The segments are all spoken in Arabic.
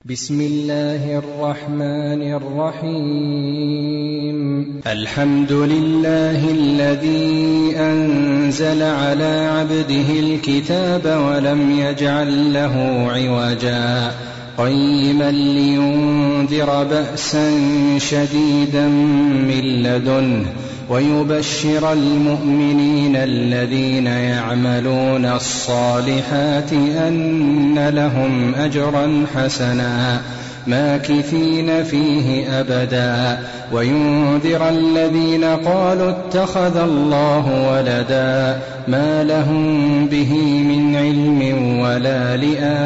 بسم الله الرحمن الرحيم. الحمد لله الذي أنزل على عبده الكتاب ولم يجعل له عوجا قيما لينذر بأسا شديدا من لدنه ويبشر المؤمنين الذين يعملون الصالحات أن لهم أجرا حسنا ماكثين فيه أبدا وينذر الذين قالوا اتخذ الله ولدا ما لهم به من علم ولا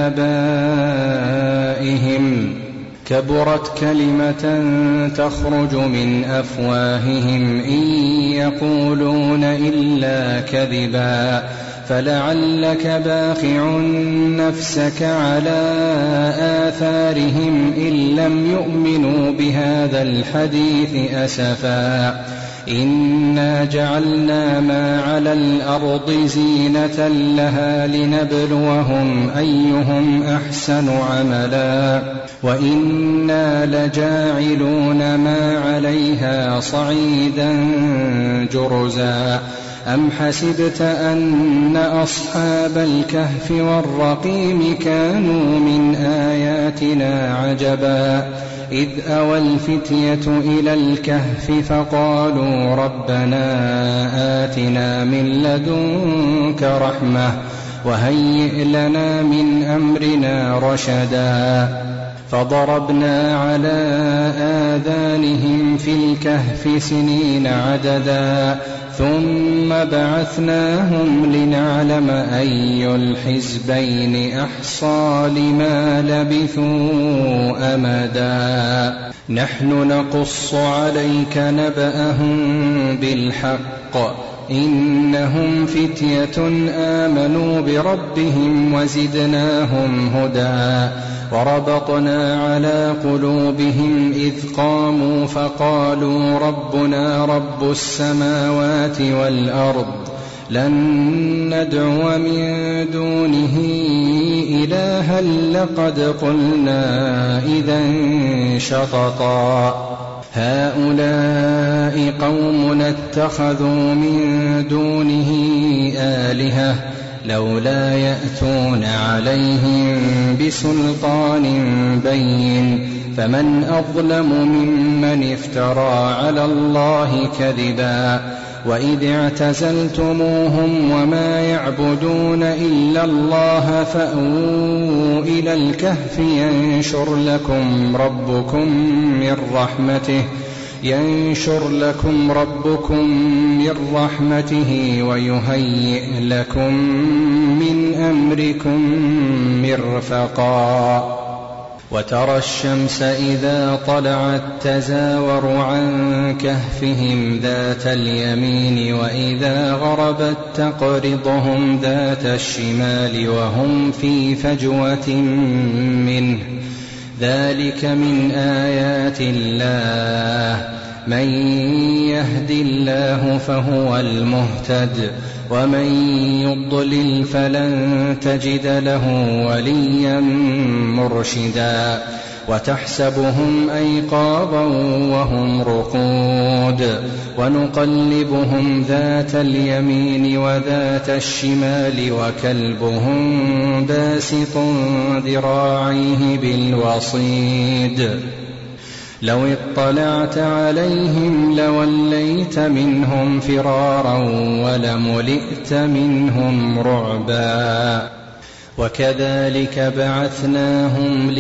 لآبائهم كبرت كلمة تخرج من أفواههم إن يقولون إلا كذبا فلعلك باخع نفسك على آثارهم إن لم يؤمنوا بهذا الحديث أسفا إنا جعلنا ما على الأرض زينة لها لنبلوهم أيهم أحسن عملا وإنا لجاعلون ما عليها صعيدا جرزا أم حسبت أن أصحاب الكهف والرقيم كانوا من آياتنا عجبا إذ أوى الفتية إلى الكهف فقالوا ربنا آتنا من لدنك رحمة وهيئ لنا من أمرنا رشدا فضربنا على آذانهم في الكهف سنين عددا ثم بعثناهم لنعلم أي الحزبين أحصى لما لبثوا أمدا نحن نقص عليك نبأهم بالحق إنهم فتية آمنوا بربهم وزدناهم هدى وربطنا على قلوبهم إذ قاموا فقالوا ربنا رب السماوات والأرض لن ندعو من دونه إلها لقد قلنا إذا شططا هؤلاء قوم اتخذوا من دونه آلهة لولا يأتون عليهم بسلطان بين فمن أظلم ممن افترى على الله كذبا وإذ اعتزلتموهم وما يعبدون إلا الله فأووا إلى الكهف ينشر لكم ربكم من رحمته ويهيئ لكم من أمركم مرفقا وترى الشمس إذا طلعت تزاور عن كهفهم ذات اليمين وإذا غربت تقرضهم ذات الشمال وهم في فجوة منه ذلك من آيات الله من يهد الله فهو المهتد ومن يضلل فلن تجد له وليا مرشدا وتحسبهم أيقاظا وهم رقود ونقلبهم ذات اليمين وذات الشمال وكلبهم باسط ذراعيه بالوصيد لو اطلعت عليهم لوليت منهم فرارا ولملئت منهم رعبا وكذلك بعثناهم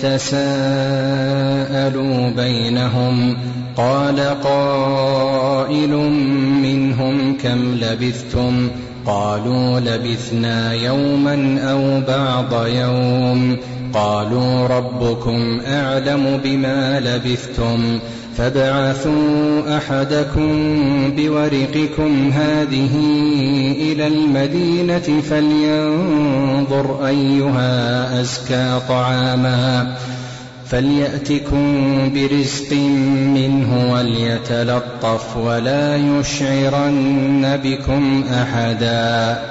ليتساءلوا بينهم قال قائل منهم كم لبثتم قالوا لبثنا يوما أو بعض يوم قالوا ربكم أعلم بما لبثتم فابعثوا أحدكم بورقكم هذه إلى المدينة فلينظر أيها أزكى طعاما فليأتكم برزق منه وليتلطف ولا يشعرن بكم أحدا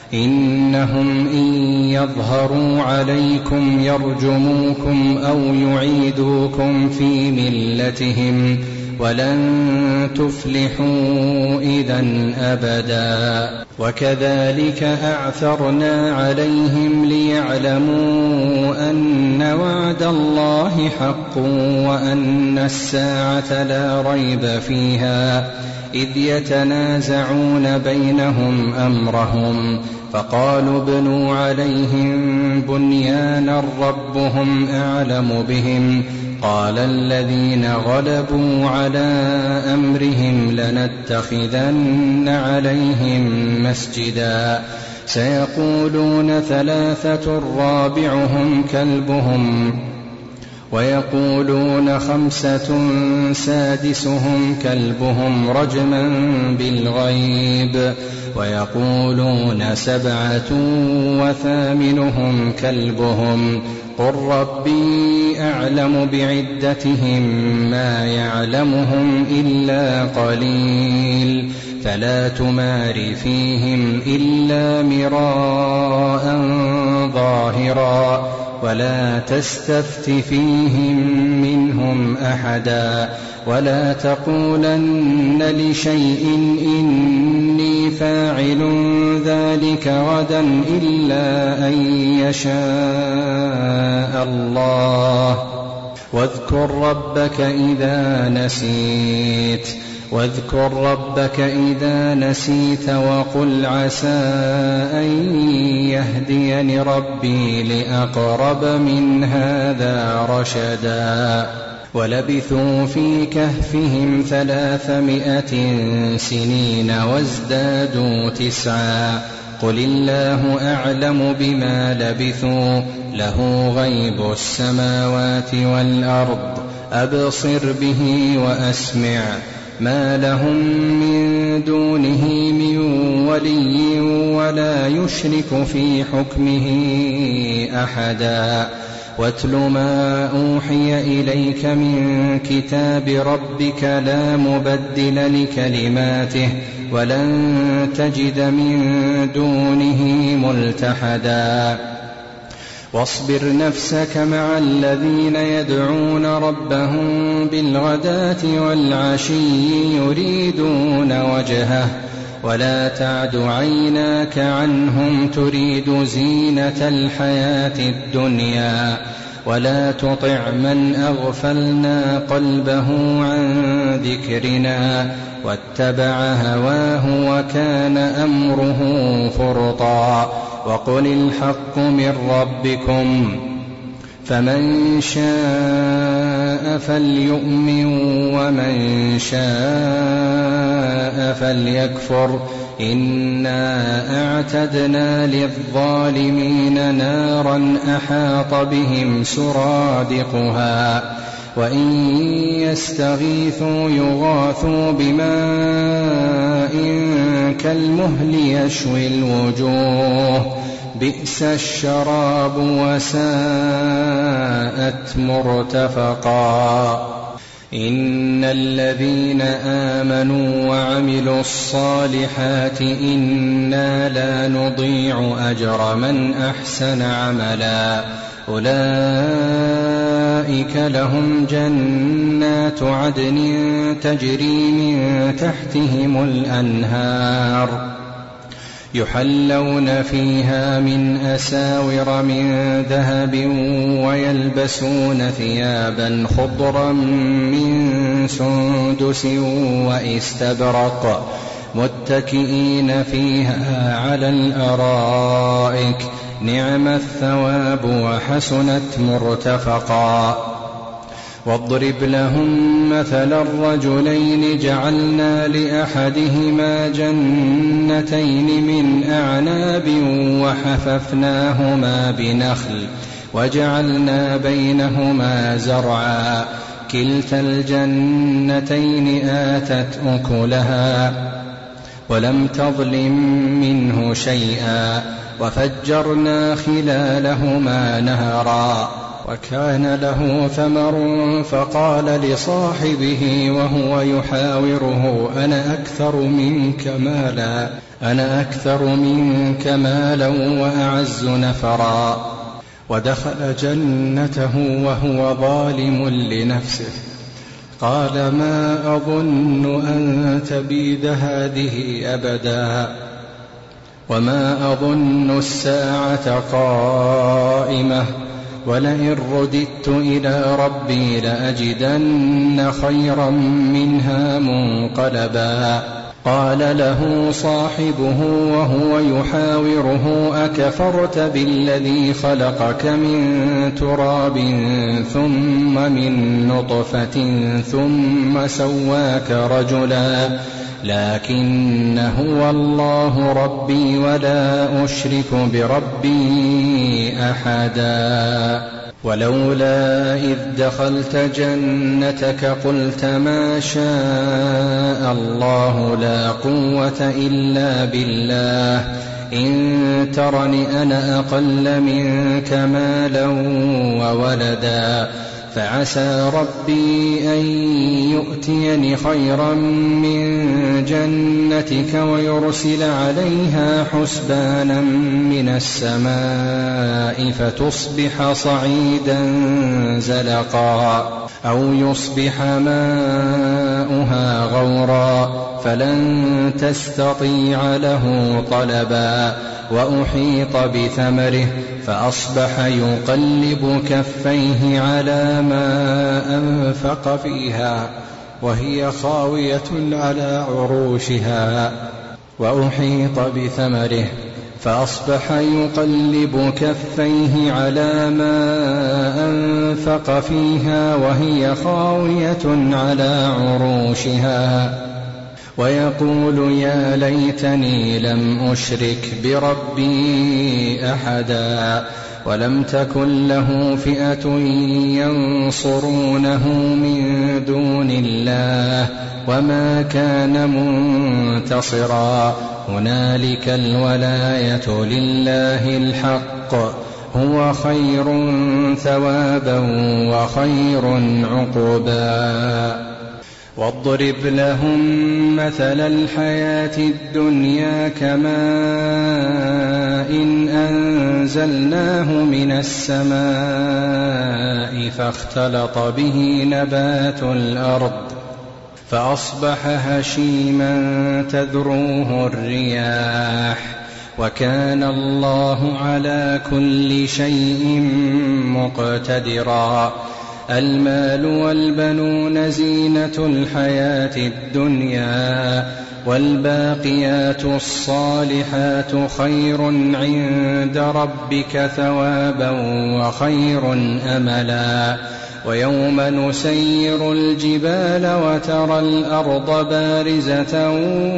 إنهم إن يظهروا عليكم يرجموكم أو يعيدوكم في ملتهم ولن تفلحوا إذن أبدا. وكذلك أعثرنا عليهم ليعلموا أن وعد الله حق وأن الساعة لا ريب فيها إذ يتنازعون بينهم أمرهم فقالوا ابنوا عليهم بنيانا ربهم أعلم بهم قال الذين غلبوا على أمرهم لنتخذن عليهم مسجدا سيقولون 3 رابعهم كلبهم ويقولون 5 سادسهم كلبهم رجما بالغيب ويقولون 7 وثامنهم كلبهم قل ربي أعلم بعدتهم ما يعلمهم إلا قليل فلا تمار فيهم إلا مراء ظاهرا ولا تستفت فيهم منهم أحدا ولا تقولن لشيء إني فاعل ذلك غدا إلا أن يشاء الله واذكر ربك إذا نسيت وقل عسى أن يهديني ربي لأقرب من هذا رشدا ولبثوا في كهفهم 300 سنين وازدادوا 9 قل الله أعلم بما لبثوا له غيب السماوات والأرض أبصر به وأسمع ما لهم من دونه من ولي ولا يشرك في حكمه أحدا واتل ما أوحي إليك من كتاب ربك لا مبدل لكلماته ولن تجد من دونه ملتحدا واصبر نفسك مع الذين يدعون ربهم بالغداة والعشي يريدون وجهه ولا تعد عيناك عنهم تريد زينة الحياة الدنيا ولا تطع من أغفلنا قلبه عن ذكرنا واتبع هواه وكان أمره فرطا وقل الحق من ربكم فمن شاء فليؤمن ومن شاء فليكفر إنا أعتدنا للظالمين نارا أحاط بهم سرادقها وإن يستغيثوا يغاثوا بماء كالمهل يشوي الوجوه بئس الشراب وساءت مرتفقا إن الذين آمنوا وعملوا الصالحات إنا لا نضيع أجر من أحسن عملا أولئك لهم جنات عدن تجري من تحتهم الأنهار يحلون فيها من أساور من ذهب ويلبسون ثيابا خضرا من سندس وإستبرق متكئين فيها على الأرائك نعم الثواب وحسنت مرتفقا واضرب لهم مثل الرجلين جعلنا لأحدهما جنتين من أعناب وحففناهما بنخل وجعلنا بينهما زرعا كلتا الجنتين آتت أكلها ولم تظلم منه شيئا وفجرنا خلالهما نهرا وكان له ثمر فقال لصاحبه وهو يحاوره أنا أكثر منك مالا أنا أكثر منك مالا وأعز نفرا. ودخل جنته وهو ظالم لنفسه قال ما أظن أن تبيد هذه أبدا وما أظن الساعة قائمة ولئن رددت إلى ربي لأجدن خيرا منها منقلبا. قال له صاحبه وهو يحاوره أكفرت بالذي خلقك من تراب ثم من نطفة ثم سواك رجلا لكن هو الله ربي ولا أشرك بربي أحدا. ولولا إذ دخلت جنتك قلت ما شاء الله لا قوة إلا بالله إن ترني أنا أقل منك مالا وولدا فعسى ربي أن يؤتيني خيرا من جنتك ويرسل عليها حسبانا من السماء فتصبح صعيدا زلقا أو يصبح ماؤها غورا فلن تستطيع له طلبا. وأحيط بثمره فأصبح يقلب كفيه على ما أنفق فيها وهي خاوية على عروشها. وأحيط بثمره فأصبح يقلب كفيه على ما أنفق فيها وهي خاوية على عروشها ويقول يا ليتني لم أشرك بربي أحدا ولم تكن له فئة ينصرونه من دون الله وما كان منتصرا. هنالك الولاية لله الحق هو خير ثوابا وخير عقبا. واضرب لهم مثل الحياة الدنيا كماء إن أنزلناه من السماء فاختلط به نبات الأرض فأصبح هشيما تذروه الرياح وكان الله على كل شيء مقتدرا. المال والبنون زينة الحياة الدنيا والباقيات الصالحات خير عند ربك ثوابا وخير أملا. ويوم نسير الجبال وترى الأرض بارزة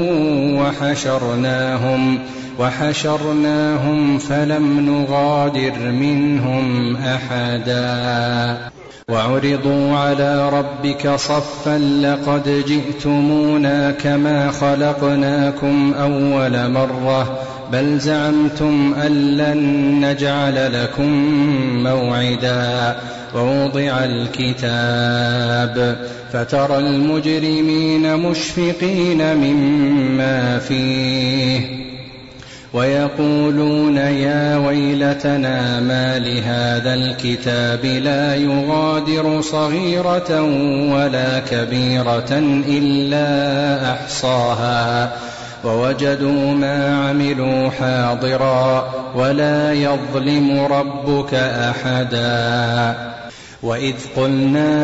وحشرناهم فلم نغادر منهم أحدا. وعرضوا على ربك صفا لقد جئتمونا كما خلقناكم أول مرة بل زعمتم أن لن نجعل لكم موعدا. ووضع الكتاب فترى المجرمين مشفقين مما فيه ويقولون يا ويلتنا ما لهذا الكتاب لا يغادر صغيرة ولا كبيرة إلا أحصاها ووجدوا ما عملوا حاضرا ولا يظلم ربك أحدا. وإذ قلنا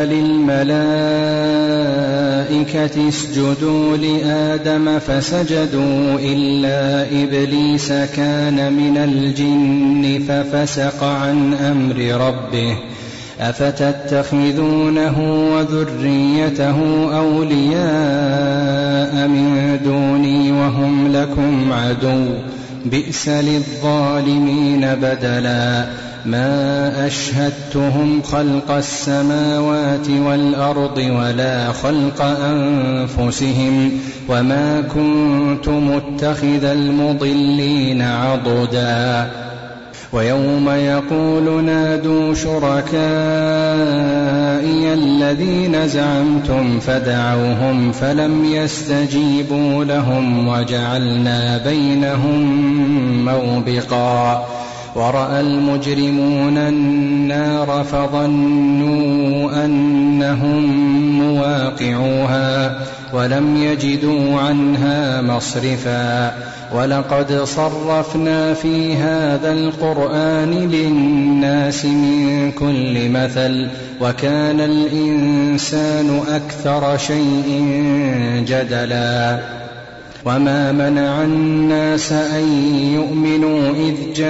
للملائكة اسجدوا لآدم فسجدوا إلا إبليس كان من الجن ففسق عن أمر ربه أفتتخذونه وذريته أولياء من دوني وهم لكم عدو بئس للظالمين بدلا. ما أشهدتهم خلق السماوات والأرض ولا خلق أنفسهم وما كنت متخذ المضلين عضدا. ويوم يقول نادوا شركائي الذين زعمتم فدعوهم فلم يستجيبوا لهم وجعلنا بينهم موبقا ورأى المجرمون النار فظنوا أنهم مواقعوها ولم يجدوا عنها مصرفا ولقد صرفنا في هذا القرآن للناس من كل مثل وكان الإنسان أكثر شيء جدلا وما منع الناس أن يؤمنوا إذ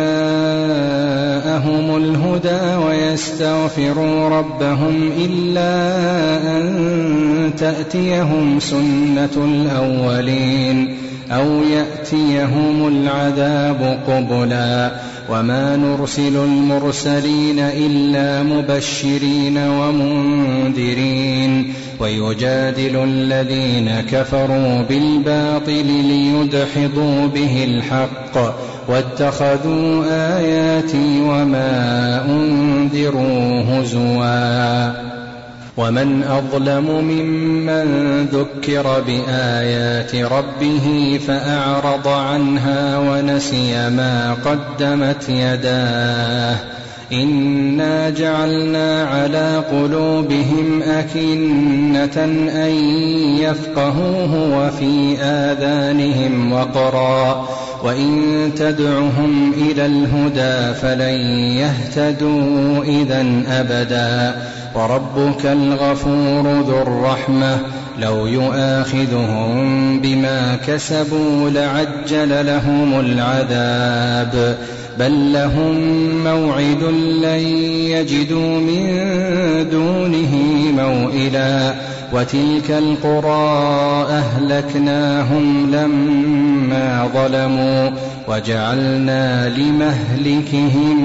جاءهم الهدى ويستغفروا ربهم إلا أن تأتيهم سنة الأولين أو يأتيهم العذاب قبلا وما نرسل المرسلين إلا مبشرين ومنذرين ويجادل الذين كفروا بالباطل ليدحضوا به الحق واتخذوا آياتي وما أنذروا هزوا ومن أظلم ممن ذكر بآيات ربه فأعرض عنها ونسي ما قدمت يداه إنا جعلنا على قلوبهم أكنة أن يفقهوه وفي آذانهم وقرا وإن تدعهم إلى الهدى فلن يهتدوا إذن أبدا وربك الغفور ذو الرحمة لو يؤاخذهم بما كسبوا لعجل لهم العذاب بل لهم موعد لن يجدوا من دونه موئلا وتلك القرى أهلكناهم لما ظلموا وجعلنا لمهلكهم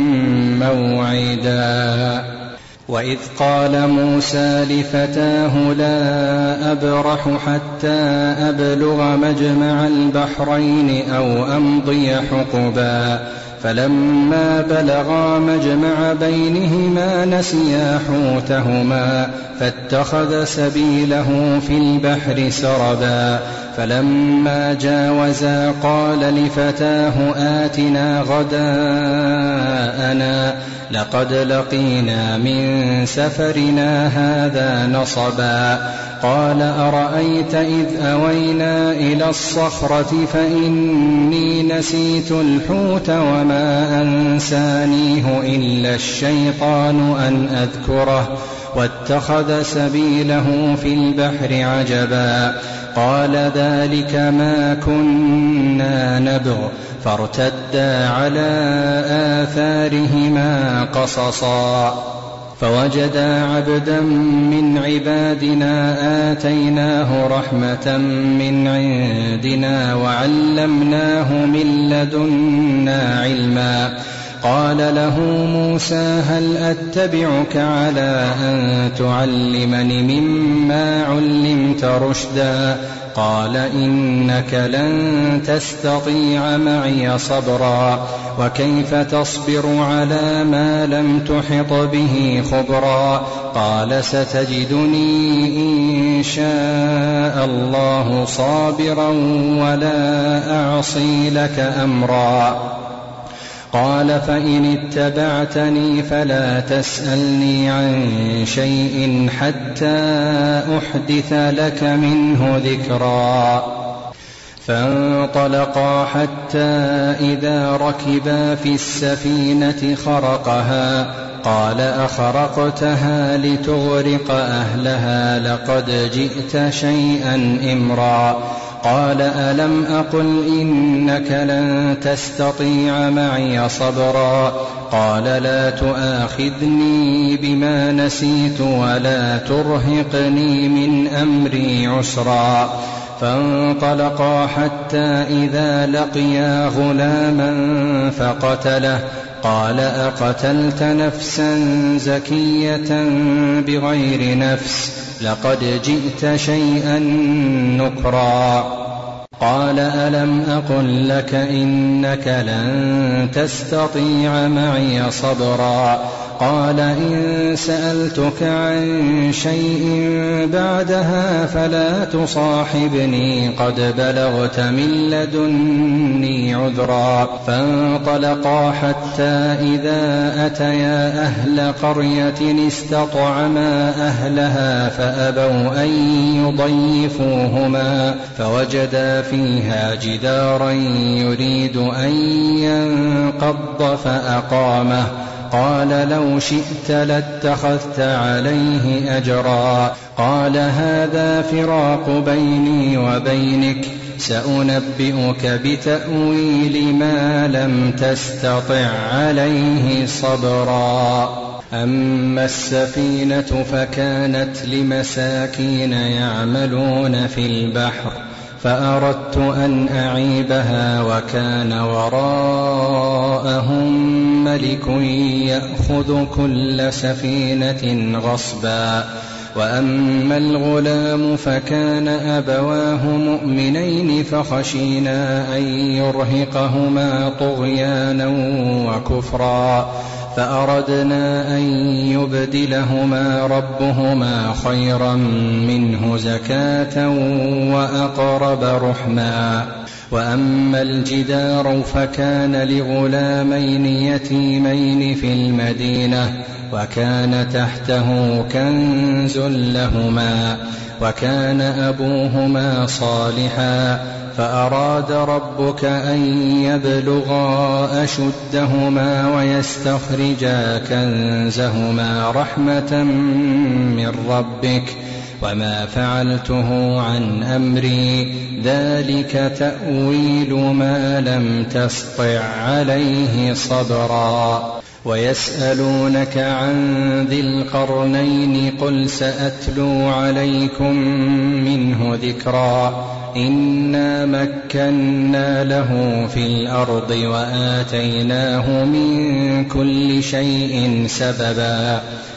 موعدا وإذ قال موسى لفتاه لا أبرح حتى أبلغ مجمع البحرين أو أمضي حقبا فلما بلغا مجمع بينهما نسيا حوتهما فاتخذ سبيله في البحر سربا فلما جاوزا قال لفتاه آتنا غداءنا لقد لقينا من سفرنا هذا نصبا قال أرأيت إذ أوينا إلى الصخرة فإني نسيت الحوت وما أنسانيه إلا الشيطان أن أذكره واتخذ سبيله في البحر عجبا قال ذلك ما كنا نبغ فارتدا على آثارهما قصصا فوجدا عبدا من عبادنا آتيناه رحمة من عندنا وعلمناه من لدنا علما قال له موسى هل أتبعك على أن تعلمني مما علمت رشدا قال إنك لن تستطيع معي صبرا وكيف تصبر على ما لم تحط به خبرا قال ستجدني إن شاء الله صابرا ولا أعصي لك أمرا قال فإن اتبعتني فلا تسألني عن شيء حتى أحدث لك منه ذكرا فانطلقا حتى إذا ركبا في السفينة خرقها قال أخرقتها لتغرق أهلها لقد جئت شيئا إمرا قال ألم أقل إنك لن تستطيع معي صبرا قال لا تؤاخذني بما نسيت ولا ترهقني من أمري عسرا فانطلقا حتى إذا لقيا غلاما فقتله قال أقتلت نفسا زكية بغير نفس لقد جئت شيئا نكرا قال ألم أقل لك إنك لن تستطيع معي صبرا قال إن سألتك عن شيء بعدها فلا تصاحبني قد بلغت من لدني عذرا. فانطلقا حتى إذا أتيا أهل قرية استطعما أهلها فأبوا أن يضيفوهما فوجدا فيها جدارا يريد أن ينقض فأقامه. قال لو شئت لاتخذت عليه أجرا. قال هذا فراق بيني وبينك سأنبئك بتأويل ما لم تستطع عليه صبرا. أما السفينة فكانت لمساكين يعملون في البحر فأردت أن أعيبها وكان وراءهم ملك يأخذ كل سفينة غصبا. وأما الغلام فكان أبواه مؤمنين فخشينا أن يرهقهما طغيانا وكفرا فأردنا أن يبدلهما ربهما خيرا منه زكاة وأقرب رحما. وأما الجدار فكان لغلامين يتيمين في المدينة وكان تحته كنز لهما وكان أبوهما صالحا فأراد ربك أن يبلغا أشدهما ويستخرجا كنزهما رحمة من ربك وما فعلته عن أمري ذلك تأويل ما لم تسطع عليه صبرا. ويسألونك عن ذي القرنين قل سأتلو عليكم منه ذكرا. إنا مكنا له في الأرض وآتيناه من كل شيء سببا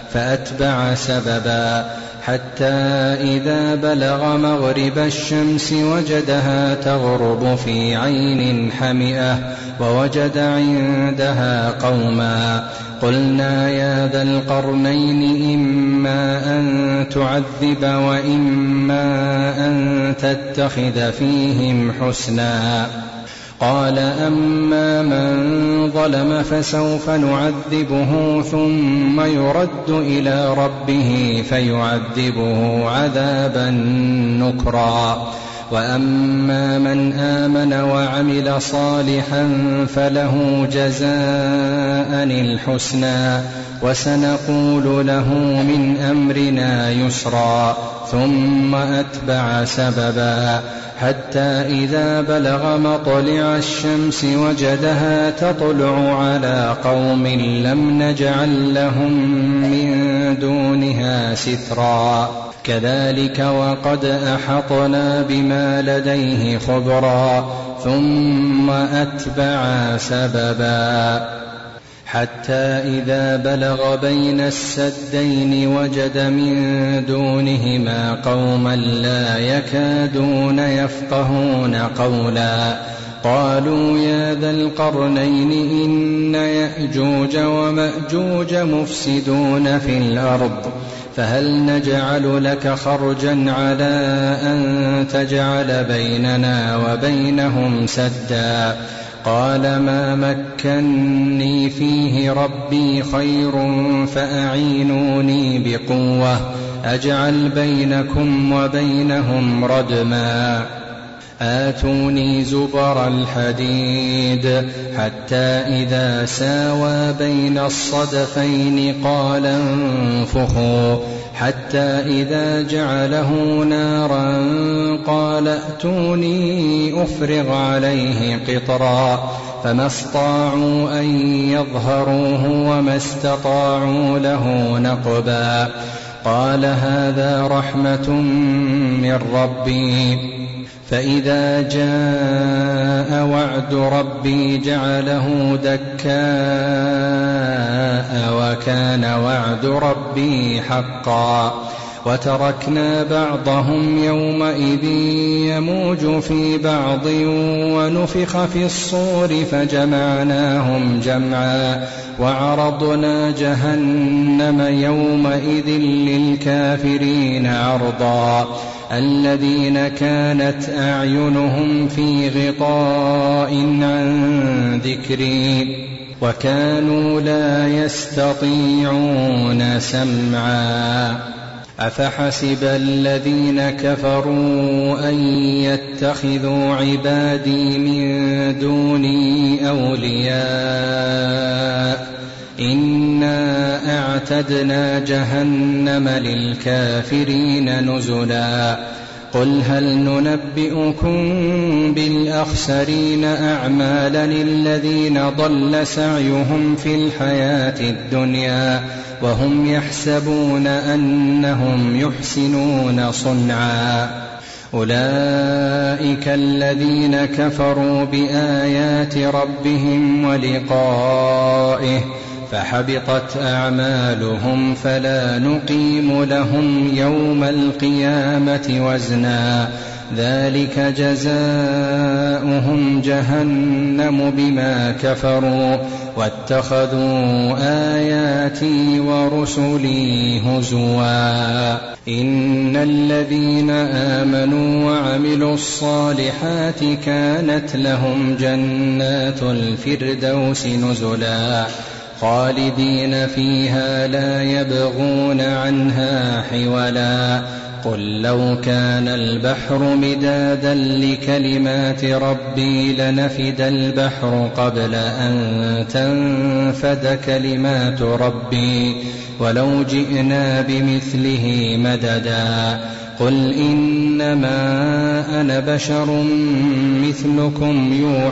فأتبع سببا حتى إذا بلغ مغرب الشمس وجدها تغرب في عين حمئة ووجد عندها قوما. قلنا يا ذا القرنين إما أن تعذب وإما أن تتخذ فيهم حسنا. قال أما من ظلم فسوف نعذبه ثم يرد إلى ربه فيعذبه عذابا نكرا. وأما من آمن وعمل صالحا فله جزاء الحسنى وسنقول له من أمرنا يسرا. ثم أتبع سببا حتى إذا بلغ مطلع الشمس وجدها تطلع على قوم لم نجعل لهم من دونها سترا. كذلك وقد أحطنا بما لديه خبرا. ثم أتبع سببا حتى إذا بلغ بين السدين وجد من دونهما قوما لا يكادون يفقهون قولا. قالوا يا ذا القرنين إن يأجوج ومأجوج مفسدون في الأرض فهل نجعل لك خرجا على أن تجعل بيننا وبينهم سدا. قال ما مكني فيه ربي خير فأعينوني بقوة أجعل بينكم وبينهم ردما. آتوني زبر الحديد حتى إذا ساوى بين الصدفين قال انفخوا حتى إذا جعله نارا قال ائتوني أفرغ عليه قطرا. فما استطاعوا أن يظهروه وما استطاعوا له نقبا. قال هذا رحمة من ربي فإذا جاء وعد ربي جعله دكاء وكان وعد ربي حقا. وتركنا بعضهم يومئذ يموج في بعض ونفخ في الصور فجمعناهم جمعا وعرضنا جهنم يومئذ للكافرين عرضا الذين كانت أعينهم في غطاء عن ذكري وكانوا لا يستطيعون سمعا أفحسب الذين كفروا أن يتخذوا عبادي من دوني أولياء إنا أعتدنا جهنم للكافرين نزلا قل هل ننبئكم بالأخسرين أعمالا الذين ضل سعيهم في الحياة الدنيا وهم يحسبون أنهم يحسنون صنعا أولئك الذين كفروا بآيات ربهم ولقائه فحبطت أعمالهم فلا نقيم لهم يوم القيامة وزنا ذلك جزاؤهم جهنم بما كفروا واتخذوا آياتي ورسلي هزوا إن الذين آمنوا وعملوا الصالحات كانت لهم جنات الفردوس نزلا خالدين فيها لا يبغون عنها حولا قل لو كان البحر مدادا لكلمات ربي لنفد البحر قبل أن تنفد كلمات ربي ولو جئنا بمثله مددا قل إنما أنا بشر مثلكم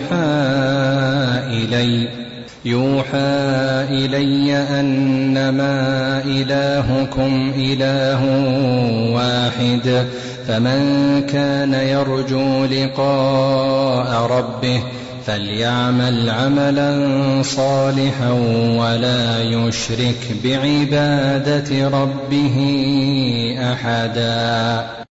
يوحى إلي أنما إلهكم إله واحد فمن كان يرجو لقاء ربه فليعمل عملا صالحا ولا يشرك بعبادة ربه أحدا.